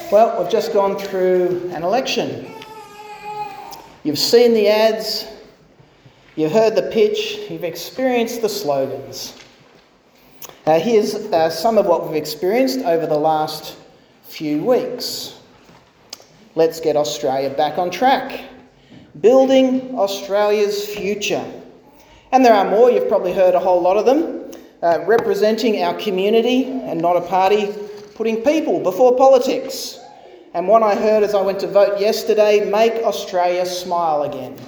Well, we've just gone through an election. You've seen the ads, you've heard the pitch, you've experienced the slogans. Here's some of what we've experienced over the last few weeks. Let's get Australia back on track. Building Australia's future. And there are more, you've probably heard a whole lot of them. Representing our community and not a party, putting people before politics. And one I heard as I went to vote yesterday, make Australia smile again.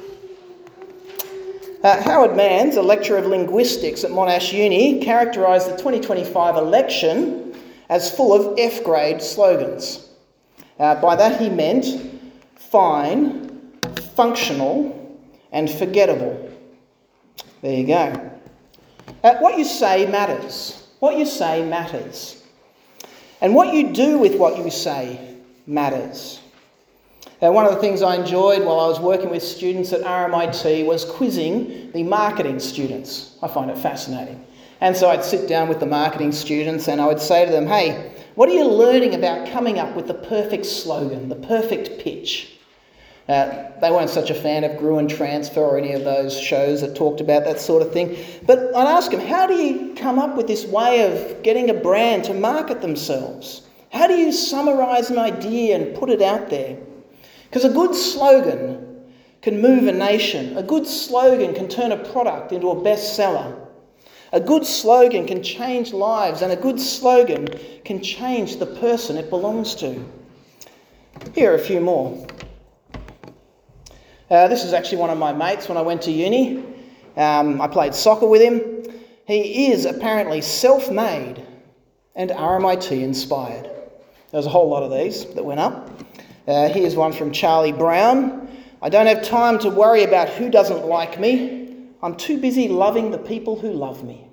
Howard Manns, a lecturer of linguistics at Monash Uni, characterised the 2025 election as full of F-grade slogans. By that he meant fine, functional and forgettable. There you go. What you say matters. What you say matters. And what you do with what you say matters. One of the things I enjoyed while I was working with students at RMIT was quizzing the marketing students. I find it fascinating. And so I'd sit down with the marketing students and I would say to them, hey, what are you learning about coming up with the perfect slogan, the perfect pitch? They weren't such a fan of Gruen Transfer or any of those shows that talked about that sort of thing. But I'd ask them, how do you come up with this way of getting a brand to market themselves? How do you summarise an idea and put it out there? Because a good slogan can move a nation. A good slogan can turn a product into a bestseller. A good slogan can change lives, and a good slogan can change the person it belongs to. Here are a few more. This is actually one of my mates when I went to uni. I played soccer with him. He is apparently self-made and RMIT inspired. There's a whole lot of these that went up. Here's one from Charlie Brown. I don't have time to worry about who doesn't like me. I'm too busy loving the people who love me.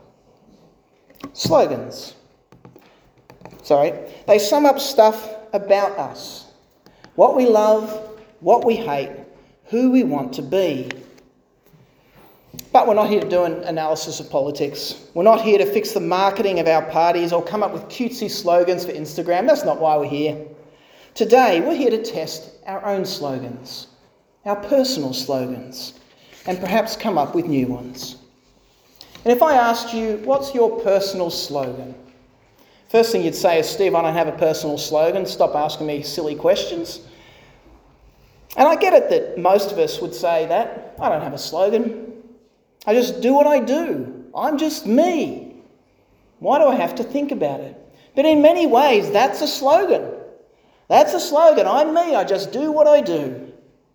Slogans. They sum up stuff about us. What we love, what we hate, who we want to be. But we're not here to do an analysis of politics. We're not here to fix the marketing of our parties or come up with cutesy slogans for Instagram. That's not why we're here. Today, we're here to test our own slogans, our personal slogans, and perhaps come up with new ones. And if I asked you, what's your personal slogan? First thing you'd say is, Steve, I don't have a personal slogan. Stop asking me silly questions. And I get it that most of us would say that. I don't have a slogan. I just do what I do. I'm just me. Why do I have to think about it? But in many ways, that's a slogan. That's a slogan. I'm me. I just do what I do.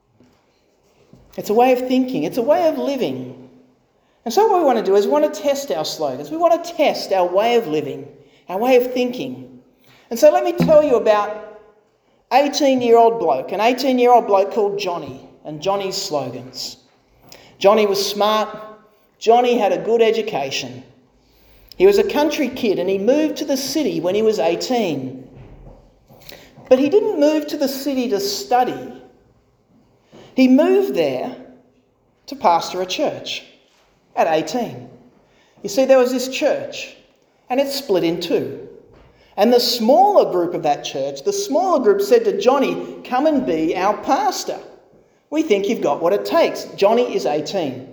It's a way of thinking. It's a way of living. And so what we want to do is we want to test our slogans. We want to test our way of living, our way of thinking. And so let me tell you about an 18-year-old bloke called Johnny and Johnny's slogans. Johnny was smart. Johnny had a good education. He was a country kid and he moved to the city when he was 18. But he didn't move to the city to study. He moved there to pastor a church at 18. You see, there was this church and it split in two. And the smaller group of that church, the smaller group said to Johnny, come and be our pastor. We think you've got what it takes. Johnny is 18.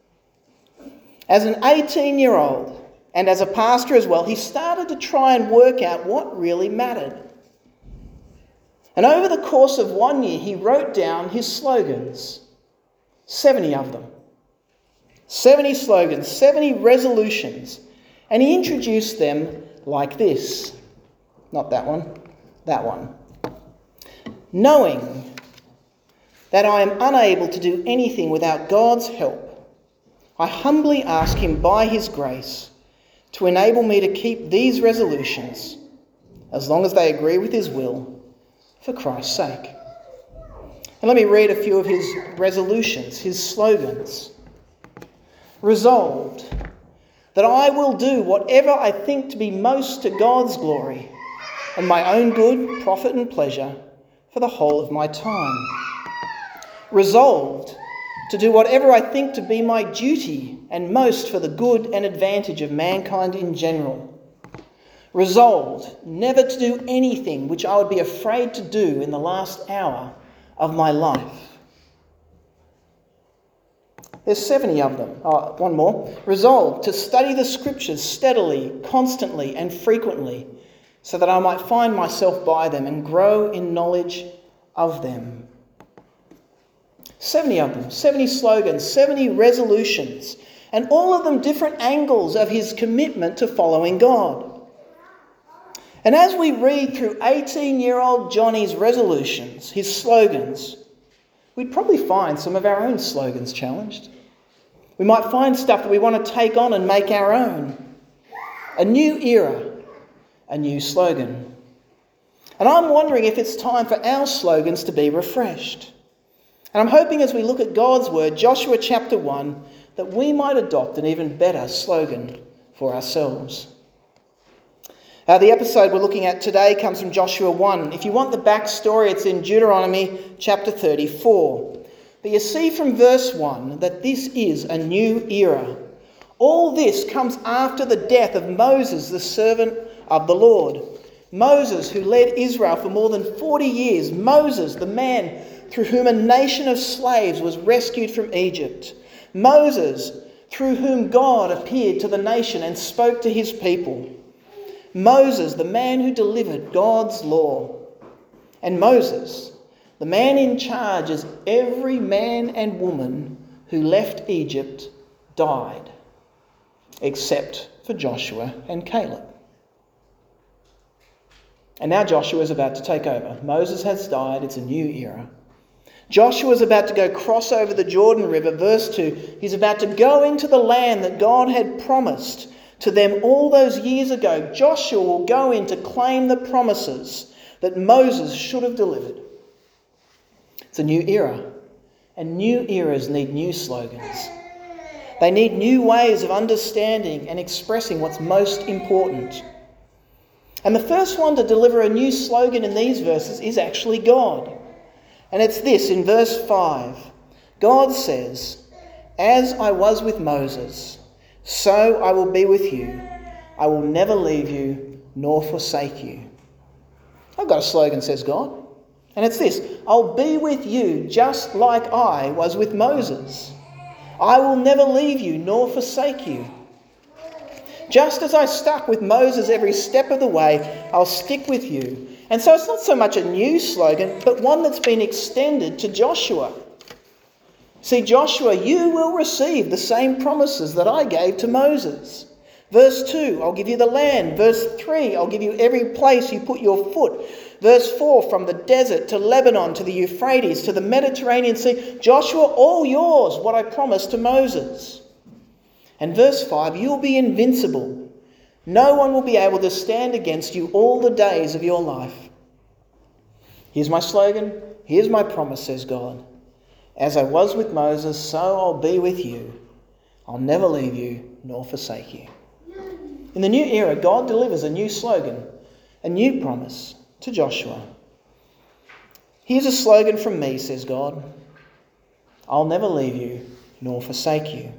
As an 18-year-old and as a pastor as well, he started to try and work out what really mattered. And over the course of 1 year, he wrote down his slogans, 70 of them. 70 slogans, 70 resolutions. And he introduced them like this. Not that one, that one. Knowing that I am unable to do anything without God's help, I humbly ask him by his grace to enable me to keep these resolutions, as long as they agree with his will, for Christ's sake. And let me read a few of his resolutions, his slogans. Resolved that I will do whatever I think to be most to God's glory and my own good, profit and pleasure for the whole of my time. Resolved to do whatever I think to be my duty and most for the good and advantage of mankind in general. Resolved never to do anything which I would be afraid to do in the last hour of my life. There's 70 of them. One more. Resolved to study the scriptures steadily, constantly and frequently, so that I might find myself by them and grow in knowledge of them. 70 of them, 70 slogans, 70 resolutions, and all of them different angles of his commitment to following God. And as we read through 18-year-old Johnny's resolutions, his slogans, we'd probably find some of our own slogans challenged. We might find stuff that we want to take on and make our own. A new era, a new slogan. And I'm wondering if it's time for our slogans to be refreshed. And I'm hoping as we look at God's word, Joshua chapter 1, that we might adopt an even better slogan for ourselves. The episode we're looking at today comes from Joshua 1. If you want the backstory, it's in Deuteronomy chapter 34. But you see from verse 1 that this is a new era. All this comes after the death of Moses, the servant of the Lord. Moses, who led Israel for more than 40 years. Moses, the man through whom a nation of slaves was rescued from Egypt. Moses, through whom God appeared to the nation and spoke to his people. Moses, the man who delivered God's law. And Moses, the man in charge as every man and woman who left Egypt died, except for Joshua and Caleb. And now Joshua is about to take over. Moses has died. It's a new era. Joshua is about to go cross over the Jordan River. Verse 2, he's about to go into the land that God had promised to them all those years ago. Joshua will go in to claim the promises that Moses should have delivered. It's a new era. And new eras need new slogans. They need new ways of understanding and expressing what's most important. And the first one to deliver a new slogan in these verses is actually God. And it's this, in verse 5. God says, "As I was with Moses, so I will be with you. I will never leave you nor forsake you." I've got a slogan, says God. And it's this: I'll be with you just like I was with Moses. I will never leave you nor forsake you. Just as I stuck with Moses every step of the way, I'll stick with you. And so it's not so much a new slogan, but one that's been extended to Joshua. See, Joshua, you will receive the same promises that I gave to Moses. Verse 2, I'll give you the land. Verse 3, I'll give you every place you put your foot. Verse 4, from the desert to Lebanon to the Euphrates to the Mediterranean Sea. Joshua, all yours, what I promised to Moses. And verse 5, you'll be invincible. No one will be able to stand against you all the days of your life. Here's my slogan. Here's my promise, says God. As I was with Moses, so I'll be with you. I'll never leave you nor forsake you. In the new era, God delivers a new slogan, a new promise to Joshua. Here's a slogan from me, says God. I'll never leave you nor forsake you.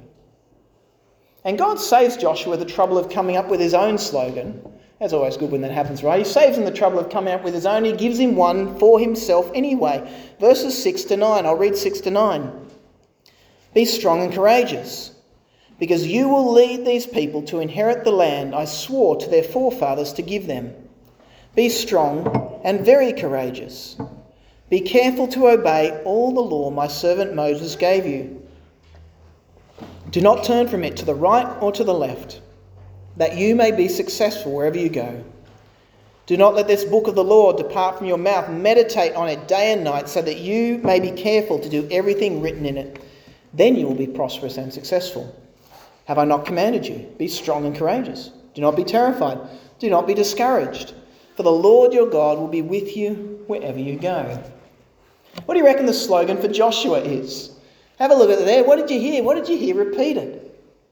And God saves Joshua the trouble of coming up with his own slogan. That's always good when that happens, right? He saves him the trouble of coming up with his own. He gives him one for himself anyway. Verses 6 to 9. I'll read 6 to 9. Be strong and courageous, because you will lead these people to inherit the land I swore to their forefathers to give them. Be strong and very courageous. Be careful to obey all the law my servant Moses gave you. Do not turn from it to the right or to the left, that you may be successful wherever you go. Do not let this book of the law depart from your mouth. Meditate on it day and night, so that you may be careful to do everything written in it. Then you will be prosperous and successful. Have I not commanded you? Be strong and courageous. Do not be terrified. Do not be discouraged. For the Lord your God will be with you wherever you go. What do you reckon the slogan for Joshua is? Have a look at it there. What did you hear? What did you hear repeated?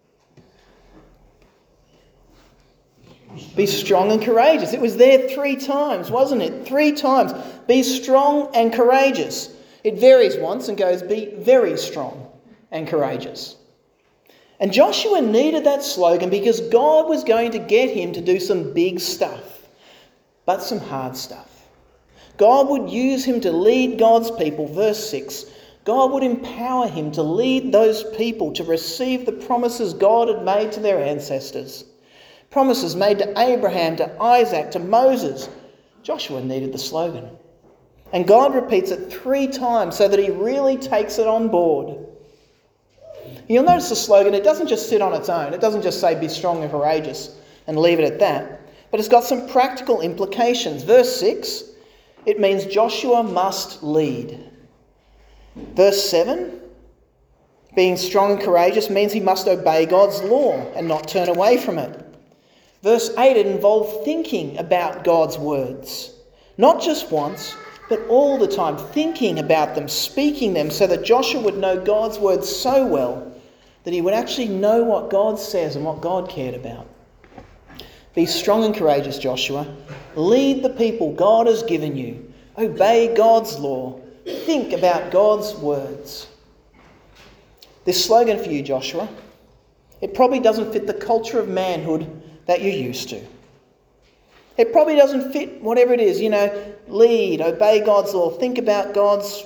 Be strong and courageous. It was there 3 times, wasn't it? 3 times. Be strong and courageous. It varies once and goes, be very strong and courageous. And Joshua needed that slogan because God was going to get him to do some big stuff, but some hard stuff. God would use him to lead God's people. Verse 6, God would empower him to lead those people to receive the promises God had made to their ancestors. Promises made to Abraham, to Isaac, to Moses. Joshua needed the slogan. And God repeats it 3 times so that he really takes it on board. You'll notice the slogan, it doesn't just sit on its own. It doesn't just say be strong and courageous and leave it at that. But it's got some practical implications. Verse 6, it means Joshua must lead. Verse 7, being strong and courageous means he must obey God's law and not turn away from it. Verse 8, it involved thinking about God's words. Not just once, but all the time, thinking about them, speaking them, so that Joshua would know God's words so well that he would actually know what God says and what God cared about. Be strong and courageous, Joshua. Lead the people God has given you. Obey God's law. Think about God's words. This slogan for you, Joshua, it probably doesn't fit the culture of manhood that you're used to. It probably doesn't fit whatever it is, lead, obey God's law, think about God's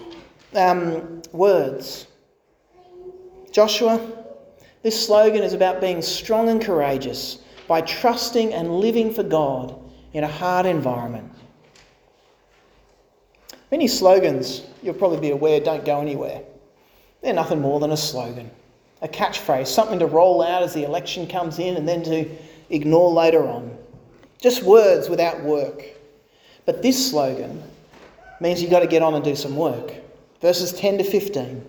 words. Joshua, this slogan is about being strong and courageous by trusting and living for God in a hard environment. Many slogans, you'll probably be aware, don't go anywhere. They're nothing more than a slogan, a catchphrase, something to roll out as the election comes in and then to ignore later on. Just words without work. But this slogan means you've got to get on and do some work. Verses 10 to 15.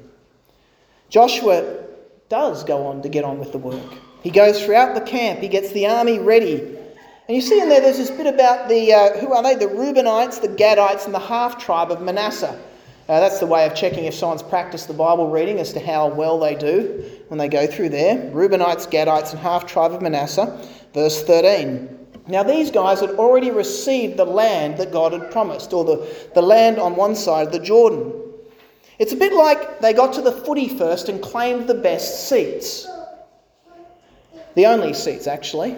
Joshua does go on to get on with the work. He goes throughout the camp. He gets the army ready. And you see in there's this bit about who are they? The Reubenites, the Gadites, and the half-tribe of Manasseh. That's the way of checking if someone's practiced the Bible reading as to how well they do when they go through there. Reubenites, Gadites, and half-tribe of Manasseh. Verse 13. Now these guys had already received the land that God had promised, or the land on one side of the Jordan. It's a bit like they got to the footy first and claimed the best seats. The only seats, actually.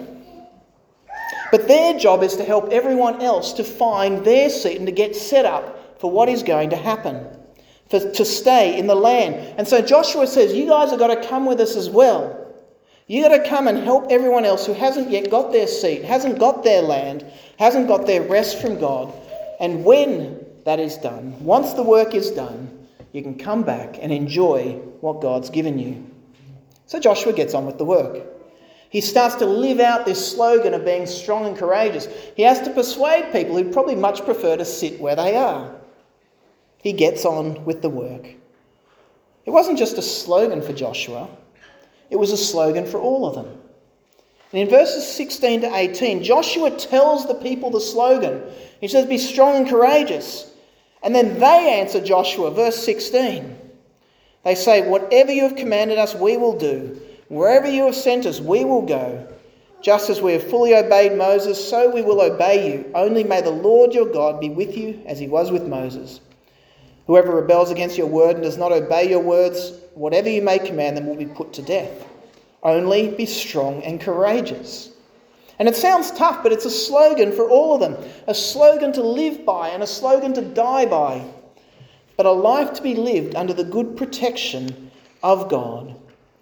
But their job is to help everyone else to find their seat and to get set up for what is going to happen, to stay in the land. And so Joshua says, you guys have got to come with us as well. You've got to come and help everyone else who hasn't yet got their seat, hasn't got their land, hasn't got their rest from God. And when that is done, once the work is done, you can come back and enjoy what God's given you. So Joshua gets on with the work. He starts to live out this slogan of being strong and courageous. He has to persuade people who'd probably much prefer to sit where they are. He gets on with the work. It wasn't just a slogan for Joshua. It was a slogan for all of them. And in verses 16 to 18, Joshua tells the people the slogan. He says, be strong and courageous. And then they answer Joshua, verse 16. They say, whatever you have commanded us, we will do. Wherever you have sent us, we will go. Just as we have fully obeyed Moses, so we will obey you. Only may the Lord your God be with you as he was with Moses. Whoever rebels against your word and does not obey your words, whatever you may command them will be put to death. Only be strong and courageous. And it sounds tough, but it's a slogan for all of them. A slogan to live by and a slogan to die by. But a life to be lived under the good protection of God.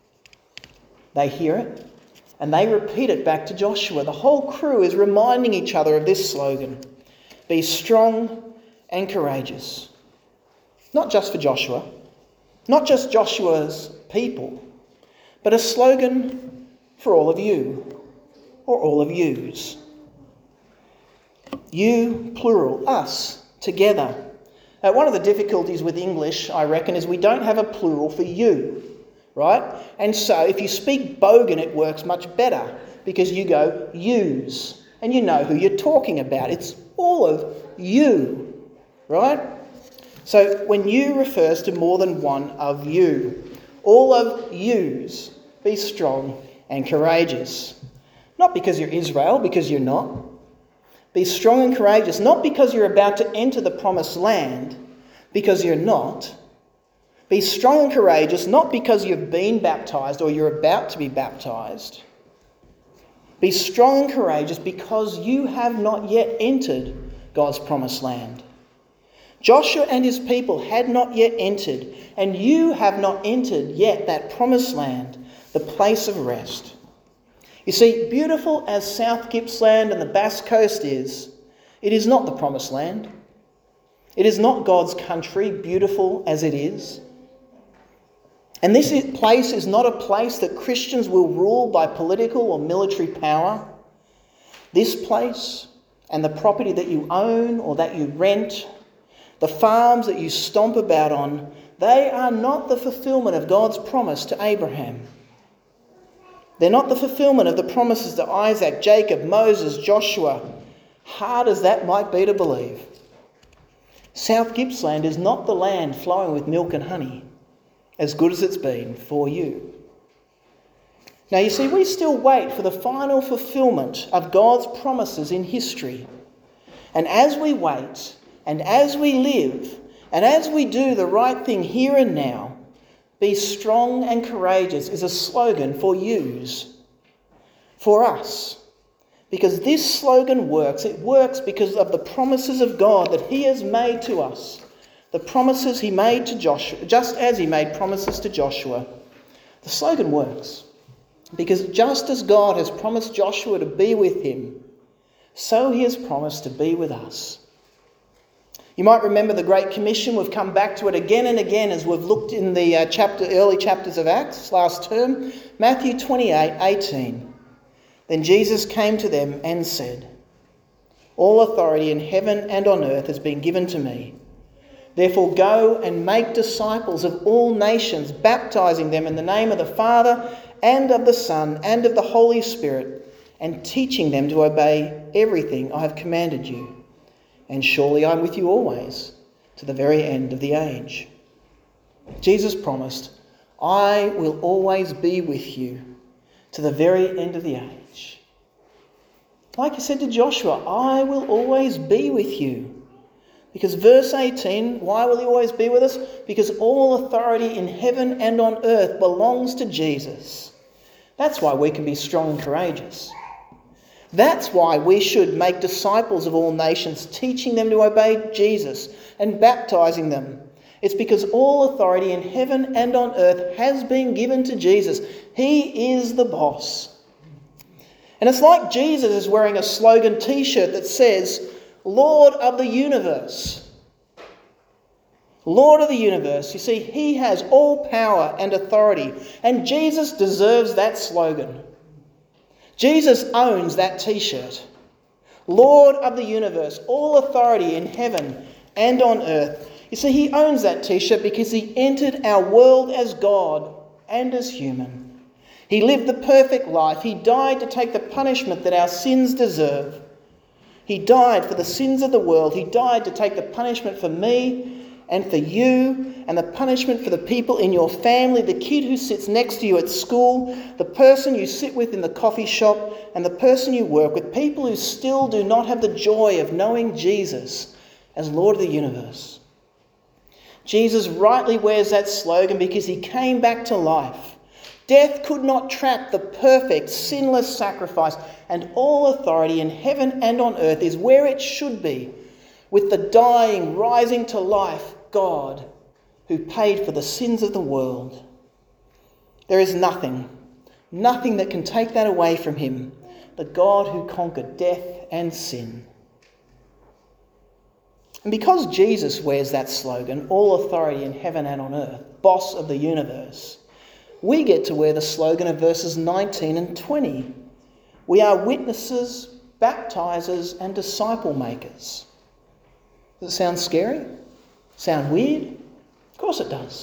They hear it and they repeat it back to Joshua. The whole crew is reminding each other of this slogan. Be strong and courageous. Not just for Joshua, not just Joshua's people, but a slogan for all of you, or all of yous. You, plural, us, together. One of the difficulties with English, I reckon, is we don't have a plural for you, right? And so if you speak Bogan, it works much better because you go yous, and you know who you're talking about. It's all of you, right? So when you refers to more than one of you, all of yous, be strong and courageous. Not because you're Israel, because you're not. Be strong and courageous, not because you're about to enter the promised land, because you're not. Be strong and courageous, not because you've been baptised or you're about to be baptised. Be strong and courageous because you have not yet entered God's promised land. Joshua and his people had not yet entered, and you have not entered yet that promised land, the place of rest. You see, beautiful as South Gippsland and the Bass Coast is, it is not the promised land. It is not God's country, beautiful as it is. And this place is not a place that Christians will rule by political or military power. This place and the property that you own or that you rent, the farms that you stomp about on, they are not the fulfilment of God's promise to Abraham. They're not the fulfilment of the promises to Isaac, Jacob, Moses, Joshua, hard as that might be to believe. South Gippsland is not the land flowing with milk and honey, as good as it's been for you. Now you see, we still wait for the final fulfilment of God's promises in history. And as we wait, and as we live, and as we do the right thing here and now, be strong and courageous is a slogan for yous, for us. Because this slogan works. It works because of the promises of God that he has made to us. The promises he made to Joshua, just as he made promises to Joshua. The slogan works because just as God has promised Joshua to be with him, so he has promised to be with us. You might remember the Great Commission. We've come back to it again and again as we've looked in the early chapters of Acts last term. Matthew 28:18. Then Jesus came to them and said, "All authority in heaven and on earth has been given to me. Therefore go and make disciples of all nations, baptizing them in the name of the Father and of the Son and of the Holy Spirit, and teaching them to obey everything I have commanded you. And surely I am with you always, to the very end of the age." Jesus promised, "I will always be with you to the very end of the age." Like he said to Joshua, "I will always be with you." Because verse 18, why will he always be with us? Because all authority in heaven and on earth belongs to Jesus. That's why we can be strong and courageous. That's why we should make disciples of all nations, teaching them to obey Jesus and baptizing them. It's because all authority in heaven and on earth has been given to Jesus. He is the boss. And it's like Jesus is wearing a slogan t-shirt that says, "Lord of the universe." Lord of the universe. You see, he has all power and authority, and Jesus deserves that slogan. Jesus owns that t-shirt. Lord of the universe, all authority in heaven and on earth. You see, he owns that t-shirt because he entered our world as God and as human. He lived the perfect life. He died to take the punishment that our sins deserve. He died for the sins of the world. He died to take the punishment for me and for you, and the punishment for the people in your family, the kid who sits next to you at school, the person you sit with in the coffee shop, and the person you work with, people who still do not have the joy of knowing Jesus as Lord of the universe. Jesus rightly wears that slogan because he came back to life. Death could not trap the perfect, sinless sacrifice, and all authority in heaven and on earth is where it should be, with the dying, rising to life God who paid for the sins of the world. There is nothing that can take that away from him, the God who conquered death and sin. And because Jesus wears that slogan, all authority in heaven and on earth, boss of the universe, we get to wear the slogan of verses 19 and 20. We are witnesses, baptizers, and disciple makers. Does it sound scary? Sound weird? Of course it does.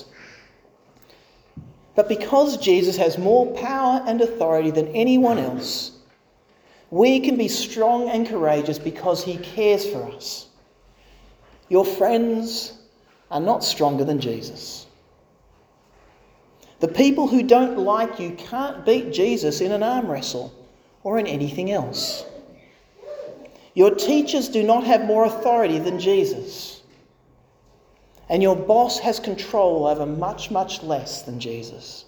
But because Jesus has more power and authority than anyone else, we can be strong and courageous because he cares for us. Your friends are not stronger than Jesus. The people who don't like you can't beat Jesus in an arm wrestle or in anything else. Your teachers do not have more authority than Jesus. And your boss has control over much, much less than Jesus.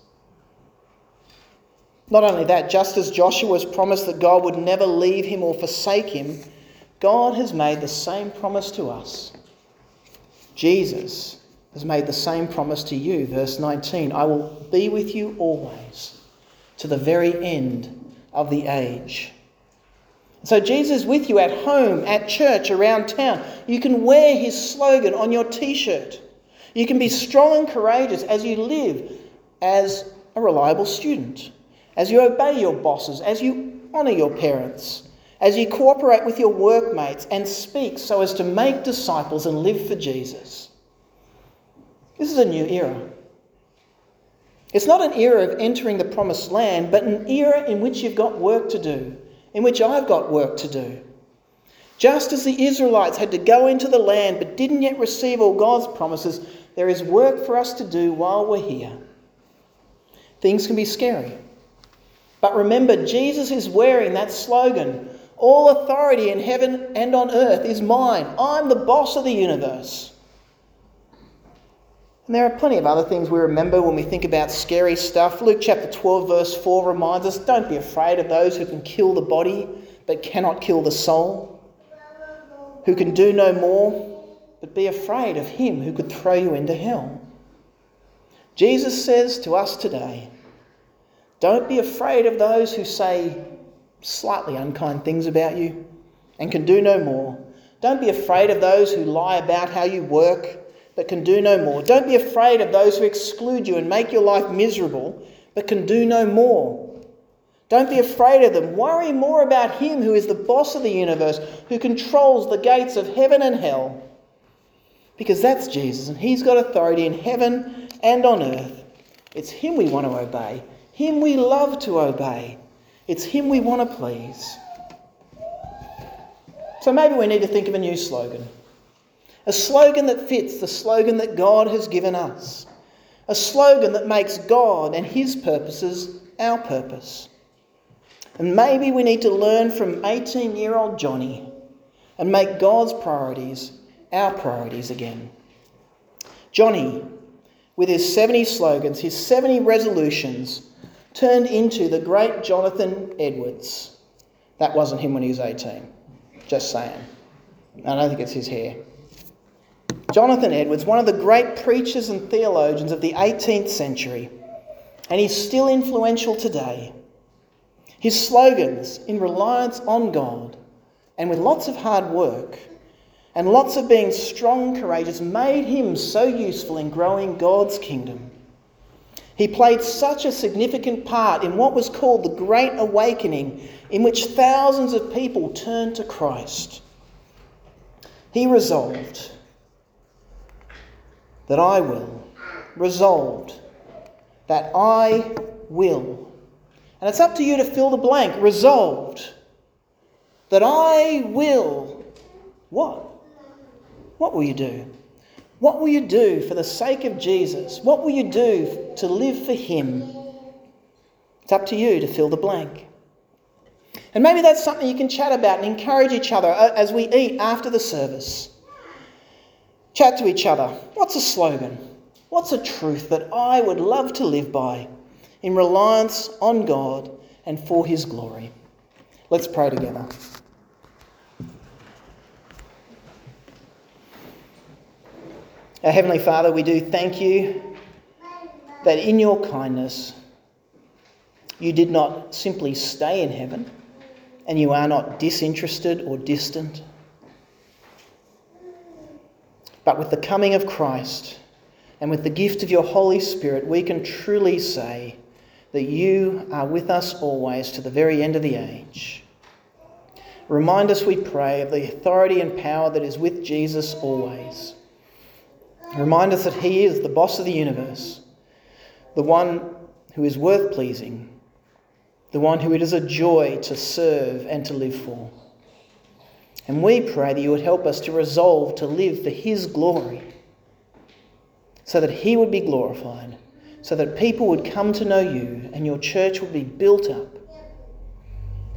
Not only that, just as Joshua's promised that God would never leave him or forsake him, God has made the same promise to us. Jesus has made the same promise to you. Verse 19, I will be with you always, to the very end of the age. So Jesus is with you at home, at church, around town. You can wear his slogan on your t-shirt. You can be strong and courageous as you live as a reliable student, as you obey your bosses, as you honour your parents, as you cooperate with your workmates and speak so as to make disciples and live for Jesus. This is a new era. It's not an era of entering the promised land, but an era in which you've got work to do, in which I've got work to do. Just as the Israelites had to go into the land but didn't yet receive all God's promises, there is work for us to do while we're here. Things can be scary. But remember, Jesus is wearing that slogan, all authority in heaven and on earth is mine. I'm the boss of the universe. And there are plenty of other things we remember when we think about scary stuff. Luke chapter 12 verse 4 reminds us, don't be afraid of those who can kill the body but cannot kill the soul, who can do no more, but be afraid of him who could throw you into hell. Jesus says to us today, don't be afraid of those who say slightly unkind things about you and can do no more. Don't be afraid of those who lie about how you work but can do no more. Don't be afraid of those who exclude you and make your life miserable but can do no more. Don't be afraid of them. Worry more about him who is the boss of the universe, who controls the gates of heaven and hell. Because that's Jesus, and he's got authority in heaven and on earth. It's him we want to obey. Him we love to obey. It's him we want to please. So maybe we need to think of a new slogan. A slogan that fits the slogan that God has given us. A slogan that makes God and his purposes our purpose. And maybe we need to learn from 18-year-old Johnny and make God's priorities our priorities again. Johnny, with his 70 slogans, his 70 resolutions, turned into the great Jonathan Edwards. That wasn't him when he was 18. Just saying. I don't think it's his hair. Jonathan Edwards, one of the great preachers and theologians of the 18th century, and he's still influential today. His slogans, in reliance on God and with lots of hard work and lots of being strong and courageous, made him so useful in growing God's kingdom. He played such a significant part in what was called the Great Awakening, in which thousands of people turned to Christ. He resolved that I will. Resolved that I will. And it's up to you to fill the blank. Resolved that I will. What? What will you do? What will you do for the sake of Jesus? What will you do to live for him? It's up to you to fill the blank. And maybe that's something you can chat about and encourage each other as we eat after the service. Chat to each other. What's a slogan? What's a truth that I would love to live by in reliance on God and for his glory? Let's pray together. Our Heavenly Father, we do thank you that in your kindness you did not simply stay in heaven, and you are not disinterested or distant. But with the coming of Christ and with the gift of your Holy Spirit, we can truly say that you are with us always to the very end of the age. Remind us, we pray, of the authority and power that is with Jesus always. Remind us that he is the boss of the universe, the one who is worth pleasing, the one who it is a joy to serve and to live for. And we pray that you would help us to resolve to live for his glory, so that he would be glorified, so that people would come to know you and your church would be built up,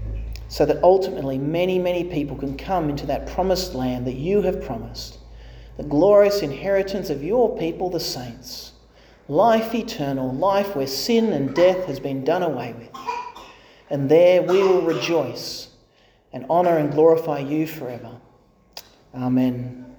so that ultimately many, many people can come into that promised land that you have promised, the glorious inheritance of your people, the saints, life eternal, life where sin and death has been done away with. And there we will rejoice and honour and glorify you forever. Amen.